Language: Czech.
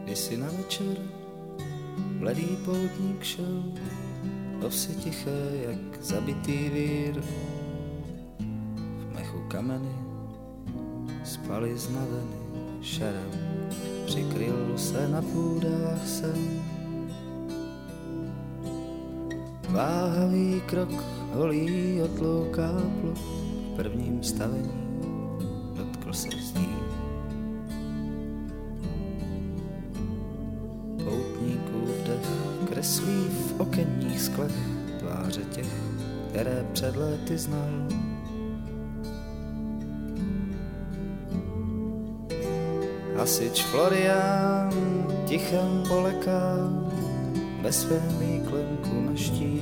Kdysi na večer bledý poutník šel, ovsi tiché jak zabitý vír. V mechu kameny spaly znaveny šerem, přikryl se na půdách sen. Váhavý krok holí otlouká plot, v prvním stavení dotkl se zdí. Poutníkův dech kreslí v okenních sklech tváře těch, které před léty znal. Hasič Florián tichem poleká ve svém výklenku na štít.